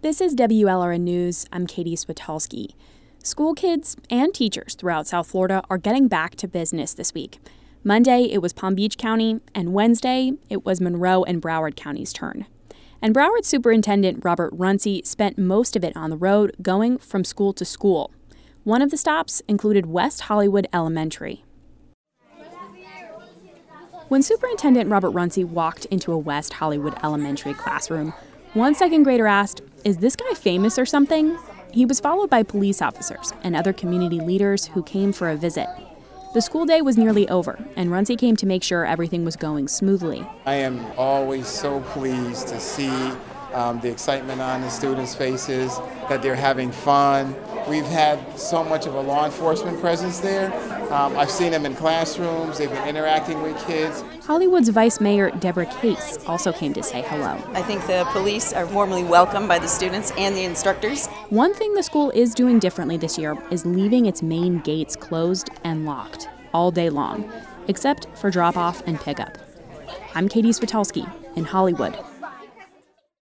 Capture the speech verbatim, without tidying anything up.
This is W L R N News. I'm Katie Switolski. School kids and teachers throughout South Florida are getting back to business this week. Monday, it was Palm Beach County, and Wednesday, it was Monroe and Broward County's turn. And Broward Superintendent Robert Runcie spent most of it on the road, going from school to school. One of the stops included West Hollywood Elementary. When Superintendent Robert Runcie walked into a West Hollywood Elementary classroom, one second grader asked, "Is this guy famous or something?" He was followed by police officers and other community leaders who came for a visit. The school day was nearly over, and Runcie came to make sure everything was going smoothly. I am always so pleased to see um, the excitement on the students' faces, that they're having fun. We've had so much of a law enforcement presence there. Um, I've seen them in classrooms. They've been interacting with kids. Hollywood's Vice Mayor Deborah Case also came to say hello. I think the police are warmly welcomed by the students and the instructors. One thing the school is doing differently this year is leaving its main gates closed and locked all day long, except for drop-off and pickup. I'm Katie Switolski in Hollywood.